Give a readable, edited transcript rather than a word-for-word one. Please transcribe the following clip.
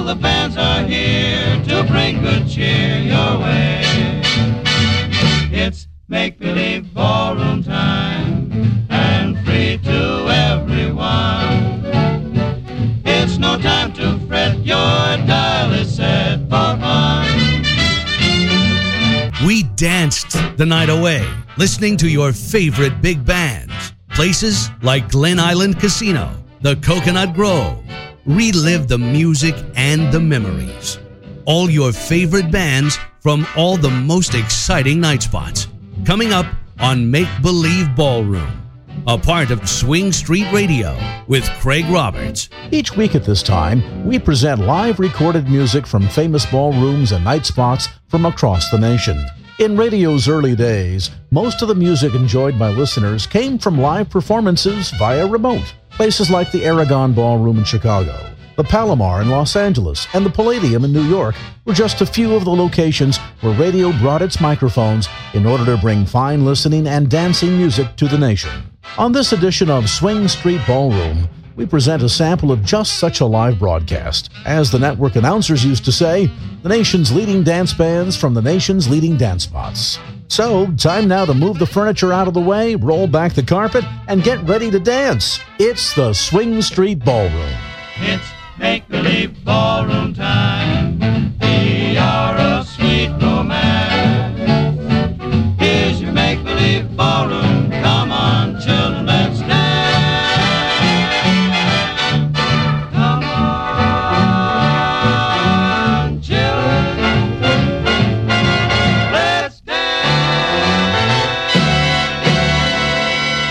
the bands are here to bring good cheer your way. It's make-believe ballroom time, and free to everyone. It's no time to fret, your dial is set for fun. We danced the night away, listening to your favorite big bands. Places like Glen Island Casino, the Coconut Grove. Relive the music and the memories. All your favorite bands from all the most exciting night spots. Coming up on Make Believe Ballroom, a part of Swing Street Radio with Craig Roberts. Each week at this time, we present live recorded music from famous ballrooms and night spots from across the nation. In radio's early days, most of the music enjoyed by listeners came from live performances via remote. Places like the Aragon Ballroom in Chicago, the Palomar in Los Angeles, and the Palladium in New York were just a few of the locations where radio brought its microphones in order to bring fine listening and dancing music to the nation. On this edition of Swing Street Ballroom, we present a sample of just such a live broadcast. As the network announcers used to say, the nation's leading dance bands from the nation's leading dance spots. So, time now to move the furniture out of the way, roll back the carpet, and get ready to dance. It's the Swing Street Ballroom. It's make-believe ballroom time.